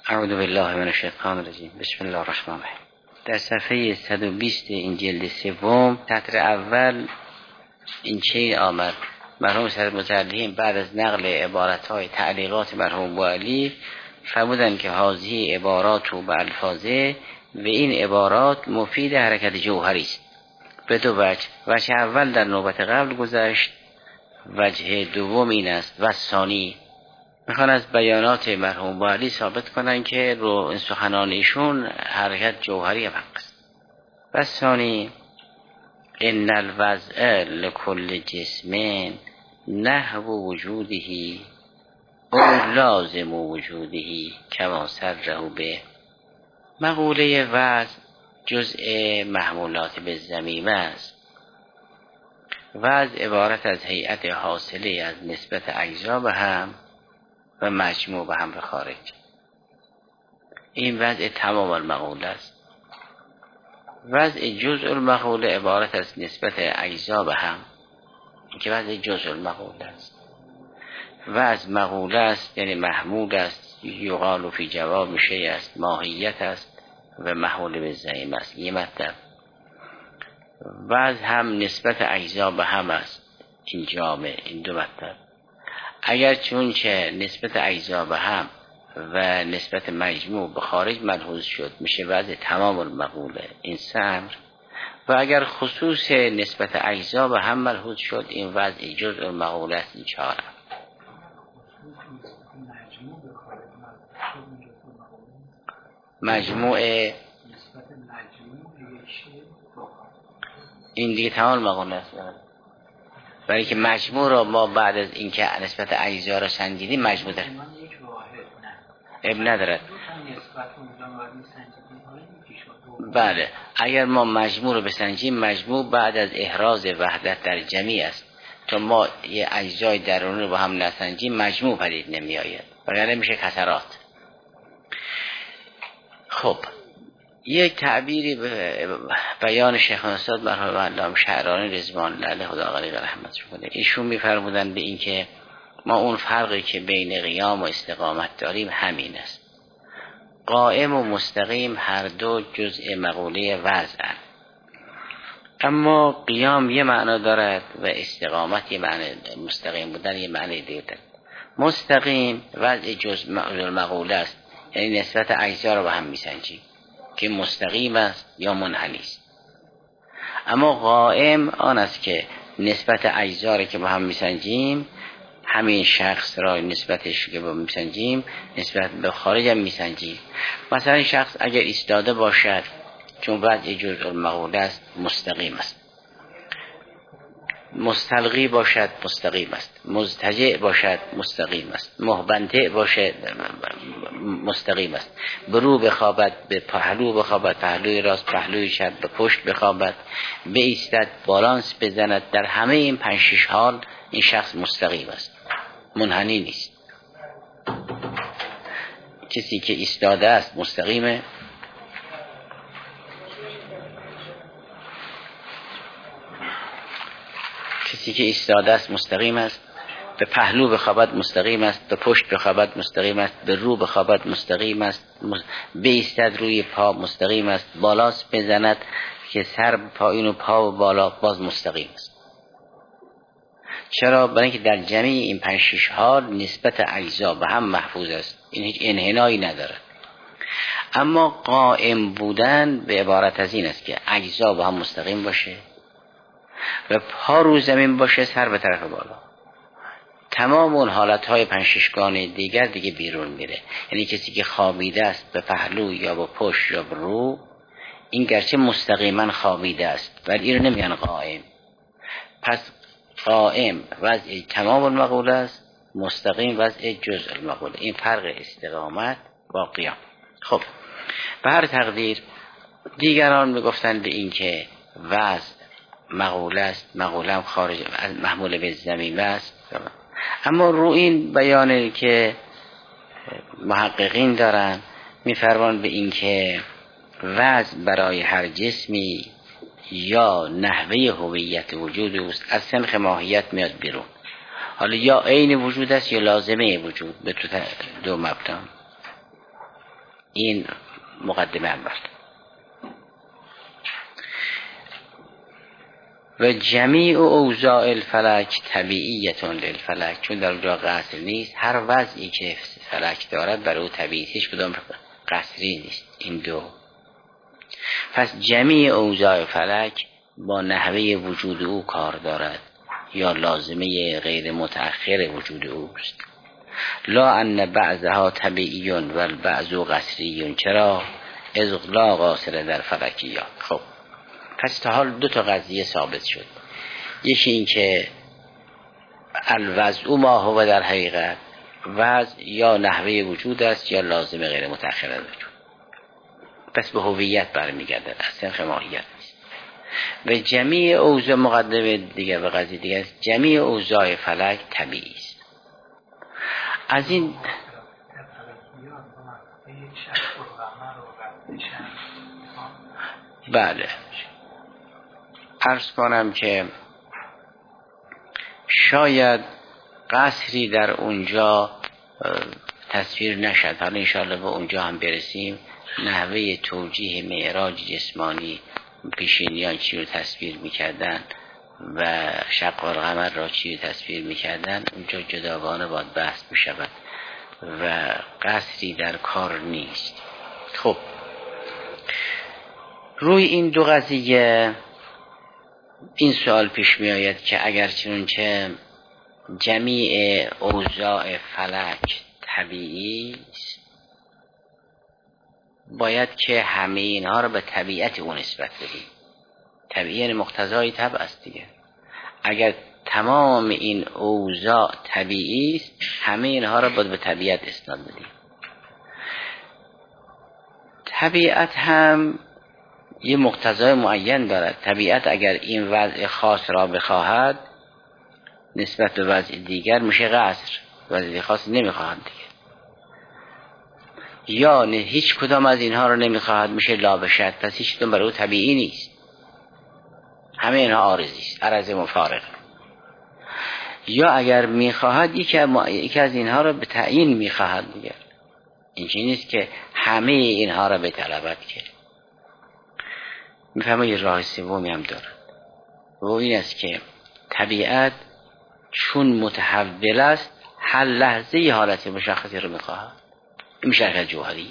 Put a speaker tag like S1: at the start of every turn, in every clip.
S1: اعوذ بالله من الشیطان الرجیم. بسم الله الرحمن الرحیم. در صفحه 120 این جلد سوم سطر اول این چه آمد: مرحوم سید متعلیم بعد از نقل عبارت‌های تعلیقات مرحوم بوعلی فرمودند که هذه عبارات و بالفاظه و این عبارات مفید حرکت جوهری است به دو وجه. وجه اول در نوبت قبل گذشت، وجه دوم این است و ثانی میخوان از بیانات مرحوم بوعلی ثابت کنن که رو این سخنان ایشون حرکت جوهری حق است. و ثانی ان الوضع لكل جسم نحو وجوده او لازم وجوده کما سره به. مقوله وضع جزء محمولات به ضمیمه است. وضع عبارت از هیئت حاصله از نسبت اجزا به هم و مجموع به هم به خارج. این وضع تمام المقوله است. وضع جزء المقوله عبارت از نسبت اجزا به هم که وضع جزء المقوله است. وضع مقوله است یعنی محمول است، یقال فی جواب شیء است، ماهیت است و محمول به ضمیر است. یه مطلب. وضع هم نسبت اجزا به هم است. این جامع این دو مطلب. اگر چون که نسبت اجزا به هم و نسبت مجموع به خارج ملحوظ شد میشه وضع تمام المقوله، این سمر. و اگر خصوص نسبت اجزا به هم ملحوظ شد این وضع جزء المقوله است، این چهارم. مجموع این دیگه تمام المقوله است. برای که مجموع رو ما بعد از اینکه نسبت اجزا رو سنجیدیم مجموع داریم. اب ندارد. بله، اگر ما مجموع رو بسنجیم مجموع بعد از احراز وحدت در جمعی است. تو ما یه اجزای درونی رو با هم نسنجیم مجموع پدید نمی آید، وگرنه میشه کسرات. خب یک تعبیری به بیان شیخ استاد مرحوم علامه شعرانی رضوان الله علیه خدا غریق رحمتش کنه، ایشون میفرمودن به این که ما اون فرقی که بین قیام و استقامت داریم همین است. قائم و مستقیم هر دو جزء مقوله وضع، اما قیام یه معنا دارد و استقامت یه معنی، مستقیم بودن یه معنی دیگه دارد. مستقیم وضع جزء مقوله است، یعنی نسبت اجزا رو با هم میسنجیم که مستقیم است یا منحنی است. اما قائم آن است که نسبت اجزا رو که با هم میسنجیم، همین شخص را نسبتش که با هم میسنجیم نسبت به خارج هم میسنجیم. مثلا شخص اگر ایستاده باشد چون وضع جزء المقوله است مستقیم است، مستلقی باشد مستقیم است، مضطجع باشد مستقیم است، محبنطع باشد مستقیم است، برو بخوابد به پهلو بخوابد، پهلوی راست پهلوی چپ به پشت بخوابد، بایستد بالانس بزند، در همه این 5-6 حال این شخص مستقیم است، منحنی نیست. کسی که ایستاده است مستقیمه، کسی که ایستاده است مستقیم است، به پهلو بخوابد مستقیم است، به پشت بخوابد مستقیم است، به رو بخوابد مستقیم است، بایستد روی پا مستقیم است، بالاس بزند که سر پایین و پا و بالا باز مستقیم است. چرا؟ برای اینکه در جمعی این 5-6 حال نسبت اجزا به هم محفوظ است، این هیچ انحنایی ندارد. اما قائم بودن به عبارت از این است که اجزا با هم مستقیم باشه و پا رو زمین باشه، سر به طرف بالا. تمام اون حالتهای 5-6 گانه دیگر دیگه بیرون میره. یعنی کسی که خوابیده است به پهلو یا به پشت یا به رو، این گرچه مستقیما خوابیده است ولی این رو نمیگن قائم. پس قائم وضع تمام المقوله است، مستقیم وضع جزء المقوله. این فرق استقامت با قیام. خب به هر تقدیر دیگران میگفتن به این که وضع مقوله است، مقوله هم خارج محمول به ضمیمه است. اما رو این بیانه که محققین دارن میفرمان به این که وضع برای هر جسمی یا نحوه هویت وجود است، از سنخ ماهیت میاد بیرون. حالا یا عین وجود است یا لازمه وجود، به دو مبنا. این مقدمه اول. و جمیع اوضاع الفلک طبیعیتون للفلک، چون در اونجا قصر نیست، هر وضعی که فلک دارد برای او طبیعی، هیچ کدام قصری نیست این دو. پس جمیع اوضاع فلک با نحوه وجود او کار دارد یا لازمه غیر متأخر وجود اوست. لا ان بعضها طبیعی و البعض قصری، چرا؟ از لا قاصر در فلکیات. خب پس تا حال دو تا قضیه ثابت شد. یکی این که الوضع ما هو در حقیقت، وضع یا نحوه وجود است یا لازم غیر متأخر از وجود، پس به هویت برمیگرده، اصلا ماهیت نیست. و جمیع اوضاع، مقدمه دیگه به قضیه دیگه است، جمیع اوضاع فلک طبیعی است. از این بله عرض کنم که شاید قصری در اونجا تصویر نشد، حالا انشاءالله به اونجا هم برسیم. نحوه توجیه معراج جسمانی، پیشینیان چی رو تصویر میکردن و شق القمر را چی رو تصویر میکردن، اونجا جداگانه باید بحث میشود و قصری در کار نیست. خب روی این دو قضیه این سوال پیش می آید که اگر چنانچه جمیع اوضاع فلک طبیعی است، باید که همه اینها رو به طبیعت اون نسبت بدیم. طبیعی یعنی مقتضای طبع است دیگه. اگر تمام این اوضاع طبیعی است، همه اینها رو باید به طبیعت اسناد بدیم. طبیعت هم یه مقتضای معین دارد. طبیعت اگر این وضع خاص را بخواهد نسبت به وضع دیگر میشه قصر، وضع خاص نمیخواهد دیگه. یا هیچ کدام از اینها رو نمیخواهد میشه لا بشد، پس هیچ کدام برای او طبیعی نیست، همه اینها عارضی است، عرض مفارق. یا اگر میخواهد یکی از اینها رو به تعیین میخواهد دیگه، اینجوری نیست که همه اینها رو به طلبت که میفهمه. یه راه سومی هم داره و این است که طبیعت چون متحول است هر لحظه یه حالت مشخصی رو میخواهد، این میشه حقیقت جوهری.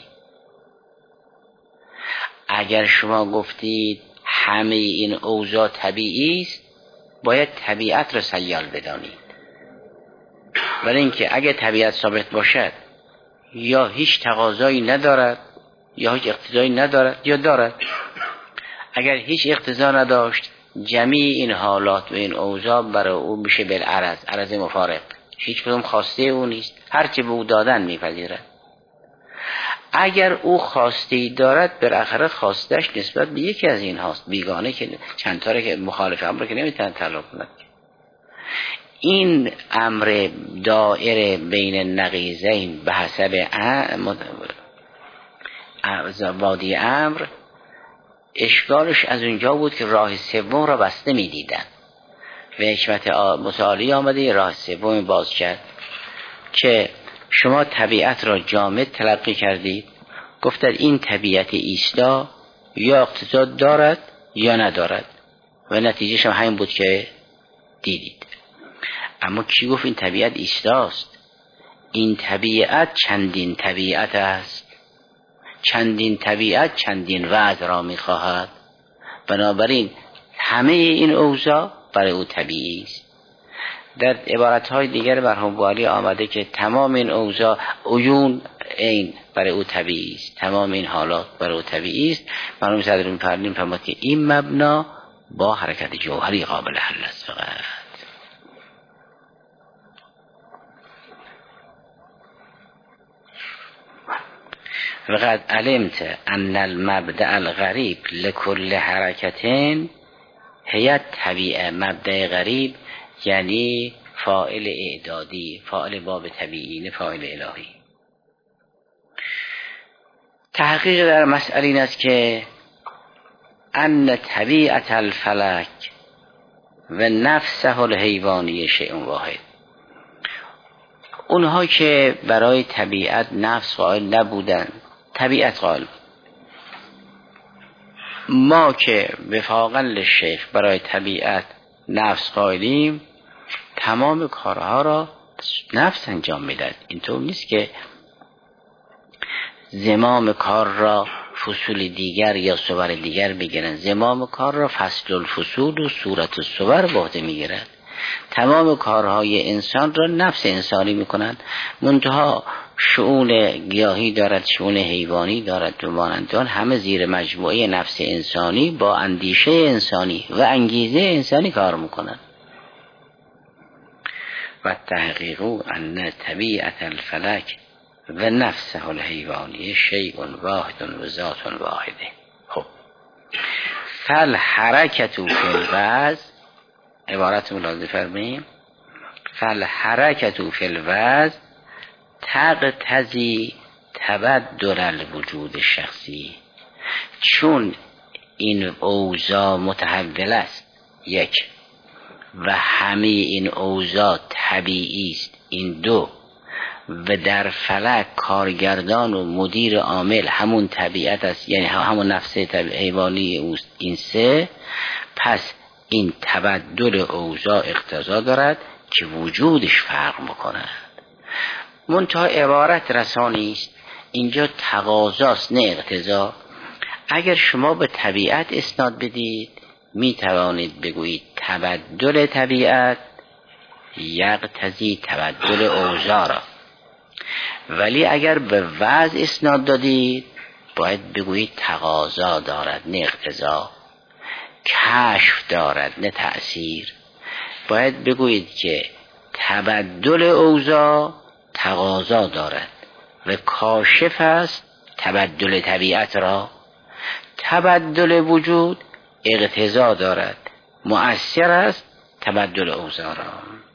S1: اگر شما گفتید همه این اوضاع طبیعی است، باید طبیعت رو سیال بدانید. ولی اینکه اگه طبیعت ثابت باشد یا هیچ تقاضایی ندارد یا هیچ اقتضایی ندارد یا دارد. اگر هیچ اقتضا نداشت، جمیع این حالات و این اوضاع برای او میشه بالعرض، عرض مفارق، هیچ کدوم خواسته او نیست، هرچی به او دادن میپذیرد. اگر او خواسته دارد، بالاخره خواستش نسبت به یکی از این هاست، بیگانه که چند تا که مخالف امر که نمیتونن طلاق کند. این امر دائره بین نقیضین به حسب وادی امر، اشکالش از اونجا بود که راه سوم را بسته میدیدن و حکمت متعالی آمده راه سوم باز کرد که شما طبیعت را جامد تلقی کردید، گفتند این طبیعت ایستا یا اقتضا دارد یا ندارد و نتیجه شما همین بود که دیدید. اما کی گفت این طبیعت ایستاست؟ این طبیعت چندین طبیعت است، چندین طبیعت چندین وضع را میخواهد، بنابراین همه این اوضاع برای او طبیعی است. در عبارتهای دیگر مرحوم بوالی آمده که تمام این اوضاع عیون عین برای او طبیعی است، تمام این حالات برای او طبیعی است. مرحوم صدر می‌فرمایند فهمید که این مبنا با حرکت جوهری قابل حل است فقط. وقد علمت ان المبدأ الغریب لكل حرکتین هی طبیعه. مبدأ غریب یعنی فاعل اعدادی، فاعل باب طبیعی، نه فاعل الهی. تحقیق در مسئله این است که ان طبیعت الفلک و نفسه الحیوانی شیء واحد. اونها که برای طبیعت نفس قائل نبودند، طبیعت قائل. ما که وفاقا للشیخ برای طبیعت نفس قائلیم، تمام کارها را نفس انجام میدهد. اینطور نیست که زمام کار را فصول دیگر یا صور دیگر بگیرن. زمام کار را فصل الفصول و صورت الصور به عهده میگیرد. تمام کارهای انسان را نفس انسانی میکنند. منتها شؤون گیاهی دارد، شؤون حیوانی دارد و مانند آن، همه زیر مجموعه نفس انسانی با اندیشه انسانی و انگیزه انسانی کار میکنند. و تحقیق ان طبیعت الفلک و نفسه الحیوانی شیء واحد و ذات واحده. خب فالحرکت فی الوضع، عبارت ملاحظه فرماییم، فالحرکت فی الوضع تقتضی تبدل الوجود شخصی. چون این اوضاع متحول است، یک، و همه این اوضاع طبیعی است، این دو، و در فلک کارگردان و مدیر عامل همون طبیعت است، یعنی همون نفس حیوانی اوست، این سه، پس این تبدل اوضاع اقتضا دارد که وجودش فرق میکند. منتها عبارت رسانی است، اینجا تقاضاست نه اقتضا. اگر شما به طبیعت اسناد بدید می توانید بگویید تبدل طبیعت یقتضی تبدل اوضاع را، ولی اگر به وضع اسناد دادید باید بگویید تقاضا دارد نه اقتضا، کشف دارد نه تأثیر. باید بگویید که تبدل اوضاع تقاضا دارد و کاشف است تبدل طبیعت را، تبدل وجود اقتضا دارد، مؤثر است تبدل اوضاع را.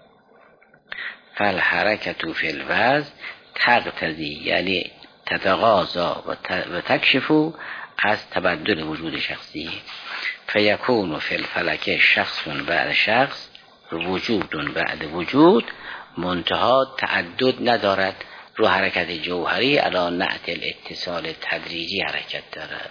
S1: فالحرکت فی الوضع تقتضی یعنی تتقاضا و تکشف از تبدل وجود شخصی. فیکون فی الفلک شخص بعد شخص وجود بعد وجود، منتها تعدد ندارد، رو حرکت جوهری علی نعت الاتصال تدریجی حرکت دارد.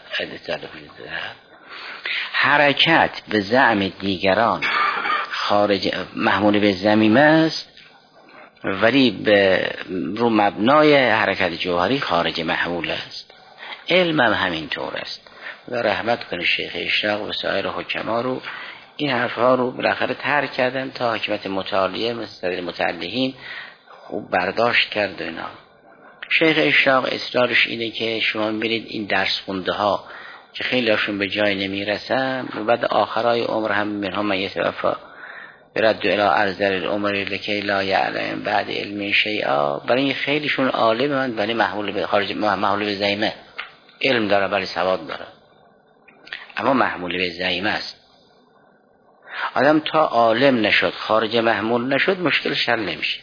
S1: حرکت به زعم دیگران خارج محمول به ضمیمه است، ولی رو مبنای حرکت جوهری خارج محمول است. علم هم همینطور است و رحمت کنه شیخ اشراق و سایر حکما رو این حرفها رو بالاخره ترک کردن تا حکمت متعالیه مثل متعلهین خوب برداشت کرد. اینا شیخ اشراق اصرارش اینه که شما میبینید این درس خونده ها که خیلی هاشون به جای نمیرسن و بعد آخرای عمر هم منها من یتوفا برد الى ارذل العمر لکی لا یعلم بعد علم شیئا، برای این خیلیشون عالم من ولی محمول به خارج، محمول به ضمیمه، علم داره ولی سواد داره، اما محمول به ضمیمه است. آدم تا عالم نشد خارج محمول نشد مشکلش حل نمیشه.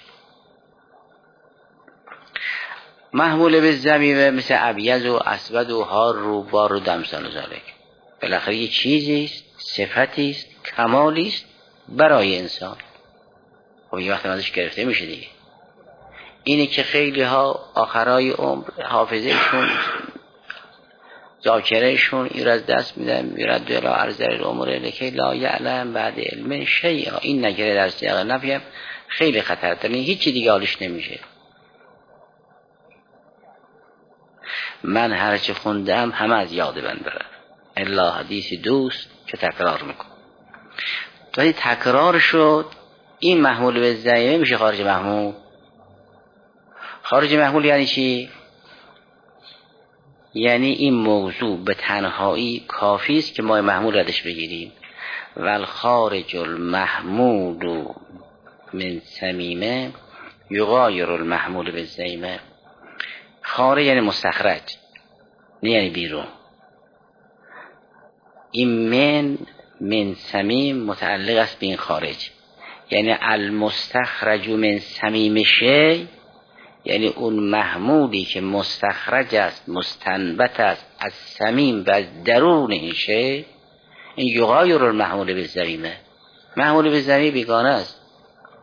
S1: محمول به ضمیمه مثل ابیض و اسود و حار و بار و دمسان و ذالک، بالاخره یه چیزی است، صفتی است، کمالی است برای انسان. خب یه وقت ازش گرفته میشه دیگه. اینه که خیلی ها آخرای عمر حافظهشون ذاکرهشون این را از دست میدن، میرد الی ارذل العمر لکی لا یعلم بعد علم شیئا. این نگره در سیاق نفی خیلی خطرناکه، هیچی دیگه حالش نمیشه. من هرچی خوندم همه از یاد من بره الا حدیث دوست که تکرار میکنم. ولی تکرار شد این محمول به ضمیمه میشه خارج محمول. خارج محمول یعنی چی؟ یعنی این موضوع به تنهایی کافی است که ما محمول ردش بگیریم. والخارج المحمول من صمیمه یغایر المحمول به ضمیمه. خارج یعنی مستخرج، نه یعنی بیرون. این من صمیم متعلق است به این خارج، یعنی المستخرج من صمیم شی، یعنی اون محمولی که مستخرج است، مستنبت است از صمیم و از درون این شی، این یغایر المحمول به ضمیمه. محمول به ضمیمه بیگانه است،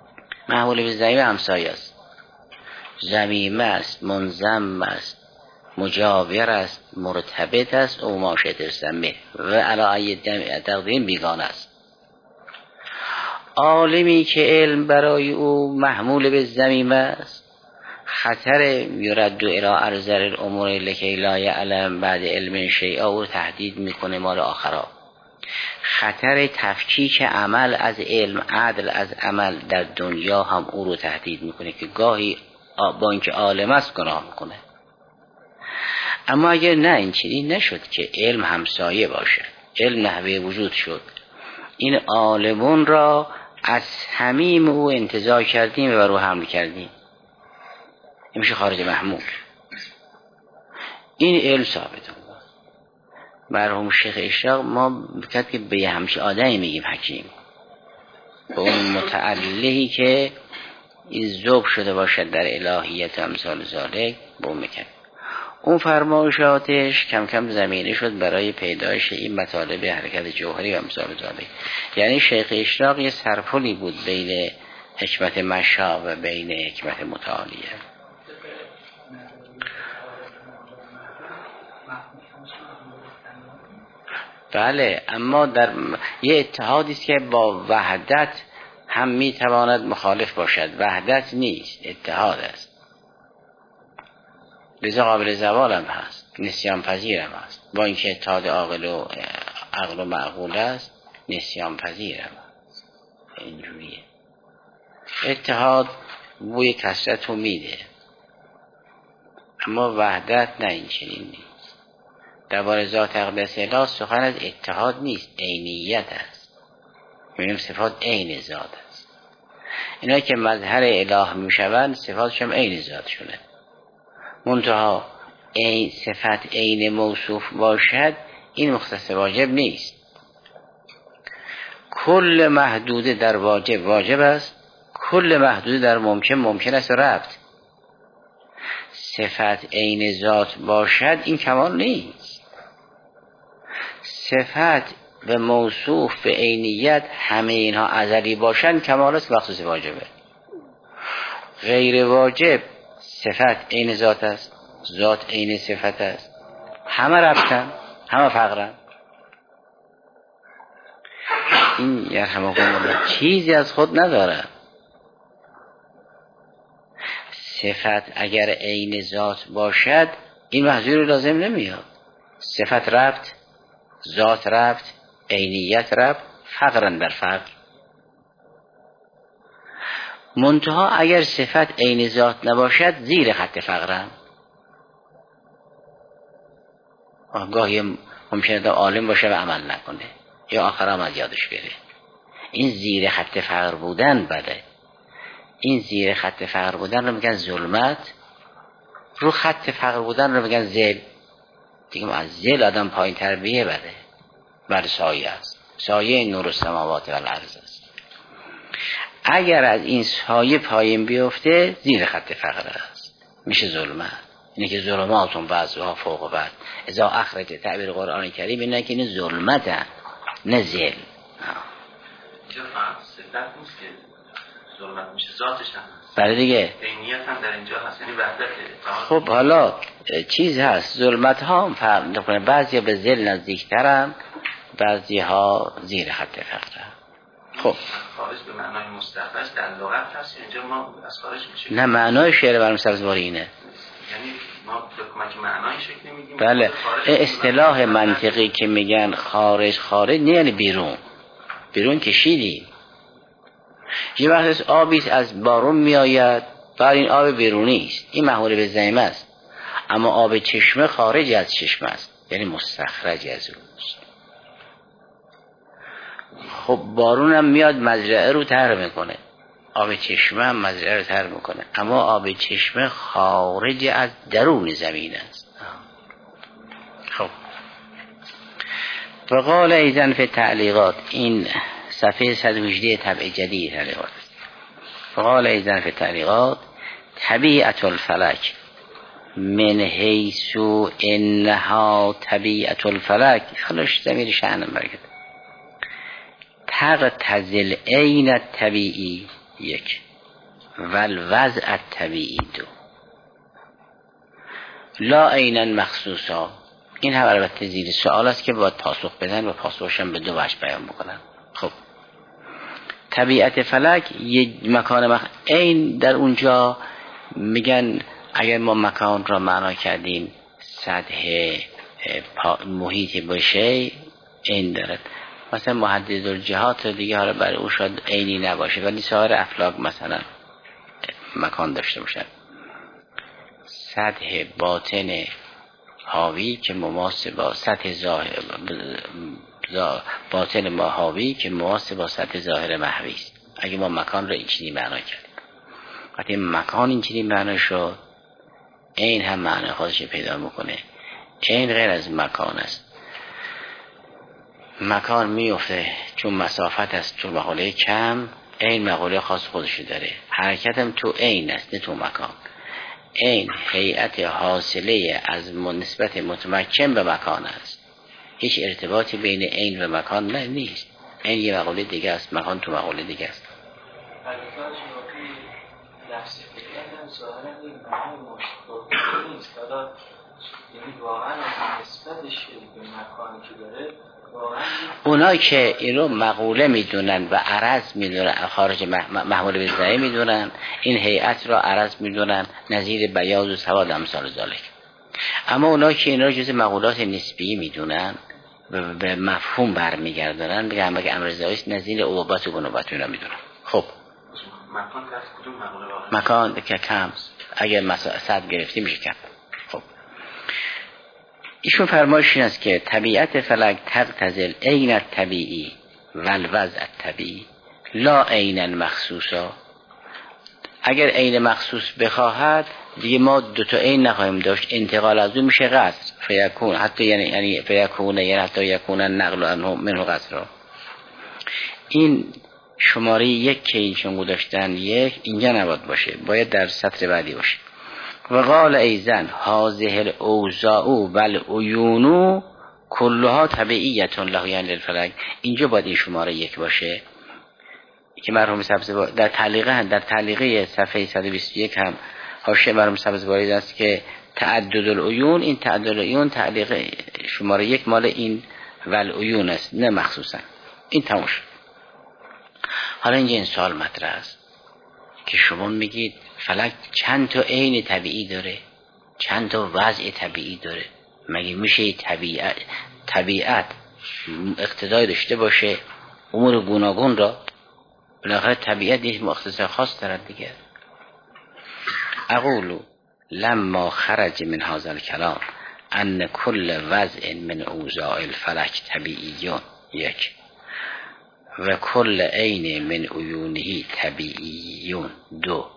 S1: محمول به ضمیمه همسایه است، ضمیمه است، منضم است، مجاور است، مرتبط است، او ما شئت سمه و علی تقدیم بیگانه است. عالمی که علم برای او محمول به ذمیمه است، خطر یرد الی ارذل الامور لکی لا یعلم بعد علم شیئا او تهدید میکنه مال آخرا. خطر تفکیک عمل از علم، عدل از عمل در دنیا هم او رو تهدید میکنه که گاهی با اینکه عالم است گناه میکنه. اما اگر نه این چیزی نشد که علم همسایه باشه، علم نحوه وجود شد، این عالمون را از صمیم او انتزاع کردیم و رو حمل کردیم، این میشه خارج محمول. این علم ثابت بود. مرحوم شیخ اشراق ما بکرد که به همچه آدمی میگیم حکیم، به اون متعلهی که این ذوب شده باشد در الهیت و امثال ذالک به اون میکرد. اون فرمایشاتش کم کم زمینه شد برای پیدایش این مطالب حرکت جوهری و امثال ذالک. یعنی شیخ اشراق یه سرپلی بود بین حکمت مشا و بین حکمت متعالیه. بله، اما در یه اتحادی است که با وحدت هم میتواند مخالف باشد، وحدت نیست، اتحاد است. لذا قابل زوال هم هست، نسیان پذیر هم هست. با اینکه اتحاد عقل و معقول است، نسیان پذیر هم هست. اینجوریه. اتحاد بوی کثرت رو میده، اما وحدت نه، این چنین نیست. درباره ذات اقدس الهی سخن از اتحاد نیست، عینیت است. می‌بینیم صفات عین ذات است. اینا که مظهر اله میشوند صفاتش هم عین ذات شونه. منتها این صفت عین موصوف باشد، این مختص واجب نیست. کل محدود در واجب واجب است، کل محدود در ممکن است رفت. صفت عین ذات باشد این کمال نیست. صفت و موصوف به عینیت همه اینها ازلی باشند کمال است، مخصوص واجبه. غیر واجب صفت عین ذات است، ذات عین صفت است، همه رفتن، همه فقرن. این یرحمکم الله چیزی از خود نداره. صفت اگر عین ذات باشد این محذور لازم نمیاد. صفت رفت، ذات رفت، عینیت رفت، فقرن در فقر. منتها اگر صفت عین ذات نباشد زیر خط فقرن. گاهی ممکنه عالم باشه و عمل نکنه یا آخر هم از یادش بره. این زیر خط فقر بودن بده. این زیر خط فقر بودن رو میگن ظلمت، رو خط فقر بودن رو میگن ذل. دیگه از ذل آدم پایین تر بیه بده، بر سایه است. سایه نور السماوات و الارض است. اگر از این سایه پایین بیفته زیر خط فقر است، میشه ظلمت. اینه که ظلماتون بعضها فوق بعض. اذا اخرج تعبیر قرآن کریم اینه که این ظلمت نه ذل.
S2: اینجا فقط صفت نیست که ظلمت میشه، ذاتش هم هست.
S1: بله دیگه.
S2: عینیت هم در اینجا هست، یعنی وحدت.
S1: خب حالا چیز هست، ظلمت ها هم فرق میکنه. بعضی به ذل نزدیکترن، بعضی ها زیر خط فقرن. خب
S2: خارج به معنای مستقبل در لغت هست، اینجا ما از خارج میشه.
S1: نه، معنای شعر برام سبزواری اینه.
S2: یعنی ما به کمک معنای شکل میدیم.
S1: بله، اصطلاح منطقی که میگن خارج نه یعنی بیرون کشیدیم. یه وقت آبی از بارون میآید، بعد این آب بیرونی است، این محمول به ذمه است. اما آب چشمه خارج از چشمه است، یعنی مستخرج از اوست. خب بارون هم میاد مزرعه رو تر میکنه، آب چشمه هم مزرعه رو تر میکنه، اما آب چشمه خارج از درون زمین است. خب وقال ایضا فی تعلیقات، این صفحه 118 طبع جدید تعلیقات است. وقال ایضا فی تعلیقات طبیعت الفلک من حیث انها طبیعت الفلک، خلاص ضمیر شأن برکت تقتضی عین الطبیعی یک و الوضع الطبیعی دو. لا عینا مخصوصا، این هم البته زیر سوال است که باید پاسخ بدن و پاسخش هم به دو وجه بیان بکنن. خب طبیعت فلک یک مکان عین در اونجا میگن اگر ما مکان را معنا کردیم سطح محیط باشه عین دارد. مثلا محدد الجهات دیگه حالا برای او شاید عینی نباشه ولی سایر افلاک مثلا مکان داشته باشد. سطح باطن حاوی که مماس با سطح ظاهر باطن ما حاوی که مماس با سطح ظاهر محوی است. اگه ما مکان را اینچنین معنا کردیم، وقتی مکان اینچنین معنا شد عین هم معنی خودش پیدا میکنه. عین غیر از مکان است. مکان میفته چون مسافت است، چون مقوله کم، عین مقوله خاص خودش داره. حرکت هم تو عین است نه تو مکان. عین هیئت حاصله از نسبت متمکن به مکان است. هیچ ارتباطی بین عین و مکان نیست. عین یه مقوله دیگه است، مکان تو مقوله دیگه است.
S3: نفس فکرت هم ظاهرا این معنی مشکل نیست. حالا یعنی واقعا از نسبتش به مکانی که داره
S1: اونا که اینو مقوله میدونن و عرض میدونن، خارج محمول به ضعیف میدونن، این هیئت را عرض میدونن نظیر بیاض و سواد امثال ذالک. اما اونا که اینا جز مقولات نسبی میدونن به مفهوم برمیگردونن میگن اگه امر ضعیف نظیر اوبات و بنوبت اینا میدونن. خب
S2: مکان که از کدوم مقوله واقع؟
S1: مکان که کم اگه صد گرفتی میشه کم. خب ایشون فرمایش این است که طبیعت فلک تقتضی عین الطبیعی و الوضع الطبیعی لا عینا مخصوصا. اگر عین مخصوص بخواهد دیگه ما دو تا عین نخواهیم داشت، انتقال از اون میشه قصر فیکون، حتی یعنی فیکون یعنی حتی یکون نقل عنه منه قصر. این شماره یک که ایشون گذاشتن یک اینجا نباید باشه، باید در سطر بعدی باشه. و قال ایزن هذه الاوضاع و العیون کلها طبیعیت له یعنی الفلک. اینجا باید این شماره یک باشه که مرحوم سبزواری در تعلیقه صفحه 121 هم حاشیه مرحوم سبزواری است که تعدد العیون، این تعدد العیون تعلیق شماره یک مال این والعیون است نه مخصوصا. این تموم شد. حالا اینجا این سوال مطرح است که شما میگید فلک چند تا عین طبیعی داره، چند تا وضع طبیعی داره، مگه میشه طبیعت اقتضای داشته باشه امور گوناگون را؟ بالاخره طبیعت یک مختصر خاص دارد دیگه. اقول لما خرج من هذا الكلام ان كل وضع من اوضاع الفلک طبیعیون یک و کل عین من عیونه طبیعیون دو.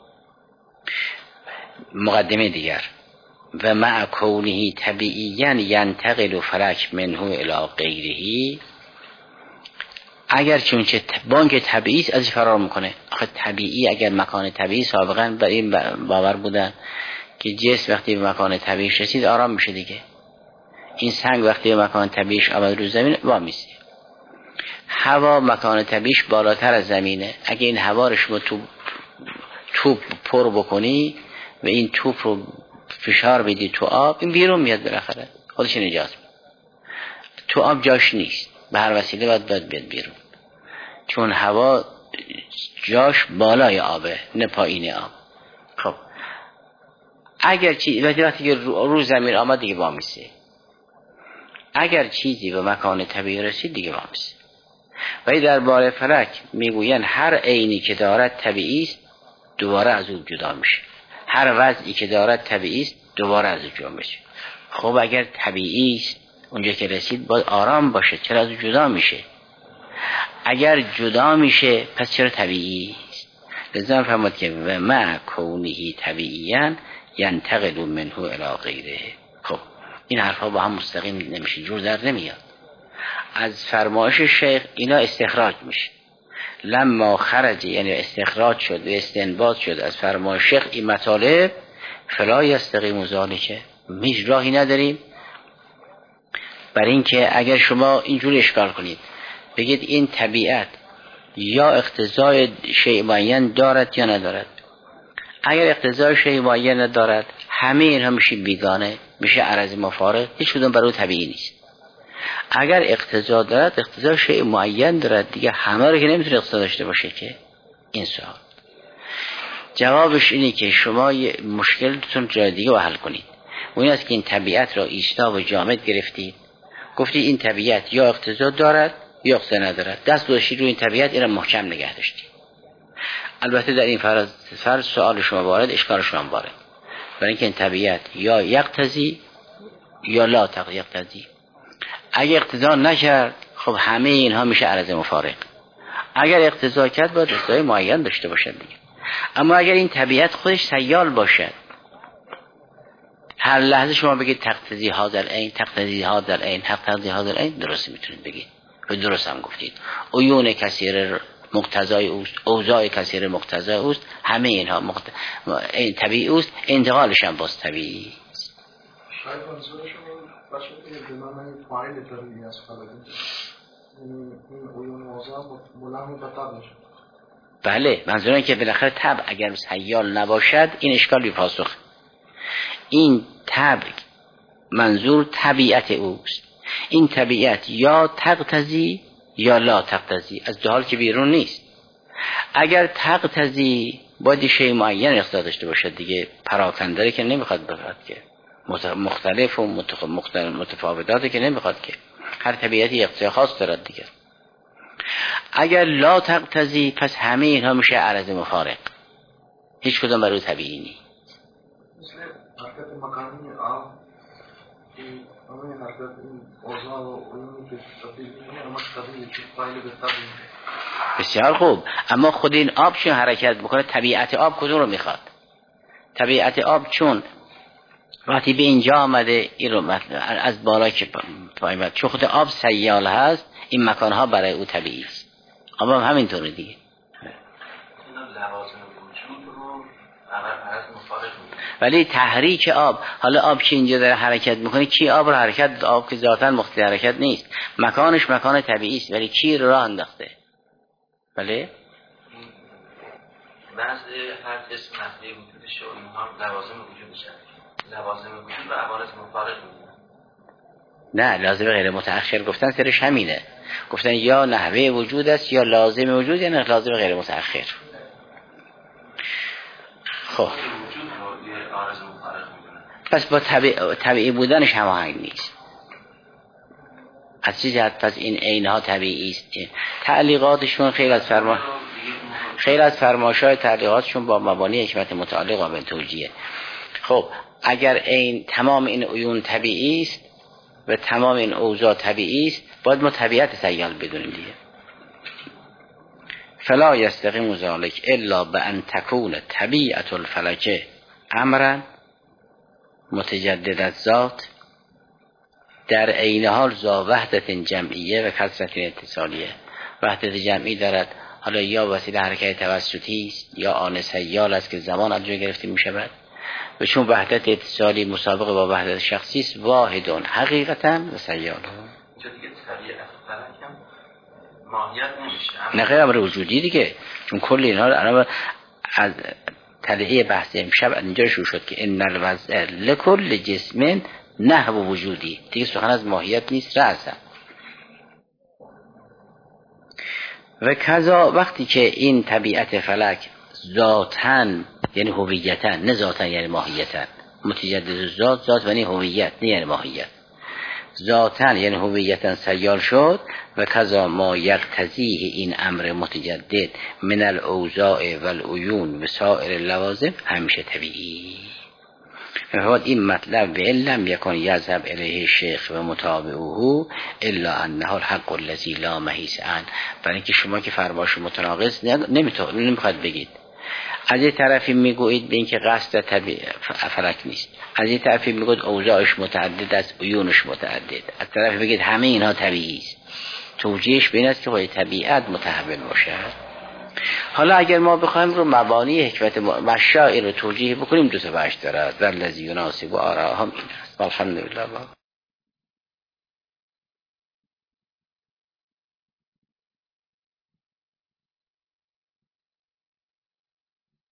S1: مقدمه دیگر و مع کونه طبیعیاً ینتقل فلک منه الی غیره. اگر چونچه بانک طبیعی است ازش فرار میکنه. آخه طبیعی اگر مکان طبیعی سابقا بر این باور بودن که جسم وقتی به مکان طبیعیش رسید آرام میشه دیگه. این سنگ وقتی به مکان طبیعیش آمد رو زمین وامیسته. هوا مکان طبیعیش بالاتر از زمینه. اگه این هوا رو شما توپ پر بکنی و این توپ رو فشار بدی تو آب، این بیرون میاد بالاخره خودش نجات میده. تو آب جاش نیست، به هر وسیله باید بیاد بیرون، چون هوا جاش بالای آبه نه پایین آب. خب اگر وقتی که رو زمین آمد دیگه وامیسته. اگر چیزی به مکان طبیعی رسید دیگه وامیسته. ولی در باره فلک میگوین هر عینی که دارد طبیعی است دوباره از او جدا میشه، هر وضعی که دارد طبیعی است دوباره از او جدا میشه. خب اگر طبیعی است اونجا که رسید باید آرام باشه، چرا از او جدا میشه؟ اگر جدا میشه پس چرا طبیعی است؟ لذا فرمود که و مع کونه طبیعیاً ینتقل منه الی غیره. خب این حرفا با هم مستقیم نمیشه، جور در نمیاد. از فرمایش شیخ اینا استخراج میشه. لما خرج یعنی استخراج شد و استنباط شد از فرمایش شیخ این مطالب فلا یستقیم ذالک. هیچ راهی نداریم برای اینکه اگر شما اینجوری اشکال کنید بگید این طبیعت یا اقتضای شیء معین دارد یا ندارد. اگر اقتضای شیء معین ندارد همه اینها میشه بیگانه، میشه عرض مفارق، هیچ کدوم برای طبیعی نیست. اگر اقتضا دارد، اقتضا شیء معین دارد دیگه، همه رو که نمیتونه اقتضا داشته باشه که. این سوال جوابش اینه که شما مشکلتون جای دیگه رو حل کنید. اون است که این طبیعت را ایستا و جامد گرفتید، گفتید این طبیعت یا اقتضا دارد یا اقتضا ندارد، دست گذاشتید روی این طبیعت، این را محکم نگه داشتید. البته در این فرض سوال شما وارد، اشکال شما وارد، برای اینکه این طبیعت یا یقتضی یا لا یقتضی. اگه اقتضا نکرد خب همه اینها میشه عرض مفارق. اگر اقتضا کرد باید اقتضای معین داشته باشد دیگه. اما اگر این طبیعت خودش سیال باشد، هر لحظه شما بگید تقتضی هذا العین، تقتضی هذا العین، تقتضی هذا العین، درست میتونید بگید و درست هم گفتید. عیون کثیر مقتضای اوست، اوضاع کثیر مقتضای اوست، همه اینها این طبیعی اوست، انتقالش هم باز طبیعی.
S4: شاید منظورشون باشه که به من فاعل طبیعی است، این عیون اوضاع ملهم به طبع.
S1: بله، منظورم که بالاخره طبع اگر سیال نباشد این اشکال بی پاسخ. این طبع منظور طبیعت اوست، این طبیعت یا تقتضی یا لا تقتضی، از دو حال که بیرون نیست. اگر تقتضی باید شیء معین اقتضا داشته باشد دیگه، پراکندره که نمیخواد بخواد که، مختلف و متفاوتاته که نمیخواد که، هر طبیعتی اقتضا خاص دارد دیگه. اگر لا تقتضی پس همه اینها میشه عرض مفارق، هیچ کدوم برای طبیعی نیست.
S4: مثل حرکت مکانی آب، همه حرکت این اوضاع و عیونی که طبیعی همه طبیعی که فایل به طبیعی.
S1: بسیار خوب، اما خود این آب چون حرکت بکنه، طبیعت آب کدوم رو میخواد؟ طبیعت آب چون وقتی به اینجا آمده این رو از بالا که پایین، چون خود آب سیال هست این مکانها برای او طبیعی است. آب هم همینطوره دیگه. ولی تحریک آب، حالا آب که اینجا داره حرکت میکنه، کی آب رو حرکت؟ آب که ذاتاً مختص حرکت نیست، مکانش مکان طبیعی است، ولی کی راه انداخته؟ بله
S2: بعض هر اسم نحوی وجودش و اینها لوازم وجودش هست، لوازم وجود و عوارض مفارق میدونن.
S1: نه، لازم غیر متأخر گفتن سرش همینه، گفتن یا نحوه وجود است یا لازم وجود، یعنی لازم غیر متأخر. خب پس با طبیعی بودنش هماهنگ نیست. از چه جهت پس این عینها طبیعی است؟ تعلیقاتشون خیلی از فرمایش‌های تعلیقاتشون با مبانی حکمت متعلق قابل توجیه. خب اگر این تمام این عیون طبیعی است و تمام این اوضاع طبیعی است، باید ما طبیعت سیال بدونیم دیگه. فلا یستقیم ذلک الا بان تکون طبیعت الفلک امرا متجدد الذات در عین حال ذا وحدت جمعیه و کثرت اتصالیه. وحدت جمعی دارد، حالا یا وسیله حرکت توسطی است یا آن سیال است که زمان از جای گرفته می شود، و چون وحدت اتصالی مسابقه با وحدت شخصی است، واحدون حقیقتا و سیال.
S2: اینجا دیگه طبیعت فلک هم ماهیت نمیشه،
S1: نه غیر امر وجودی دیگه، چون کل اینها الان از تلهیه بحث امشب اینجا شروع شد که ان الوضع لکل جسم نحو وجودی، دیگه سخن از ماهیت نیست رأسا. و کذا وقتی که این طبیعت فلک ذاتن یعنی هویتن، نه ذاتن یعنی ماهیتن، متجدد ذات، ذات یعنی هویت نه یعنی ماهیت، ذاتن یعنی هویتن سیال شد. و کذا ما یقتضیه این امر متجدد من الاوضاع و العیون و سایر اللوازم همیشه طبیعی. این مطلب به لم یکن یذهب الیه شیخ و متابعه الا انه الحق الذی لا محیص عنه. برای اینکه شما که فرمایش متناقض نمیخواد بگید، از این طرفی میگویید به اینکه قصد فلک نیست، از این طرفی میگویید اوضاعش متعدد است، عیونش متعدد، از طرفی بگید همه اینها طبیعی است. توجیهش به این است که باید طبیعت متحول باشد. حالا اگر ما بخوایم رو مبانی حکمت مشاعر رو توجیه بکنیم، دو تا وجه دارد. والذی یناسب آراءهم این است. الحمدلله.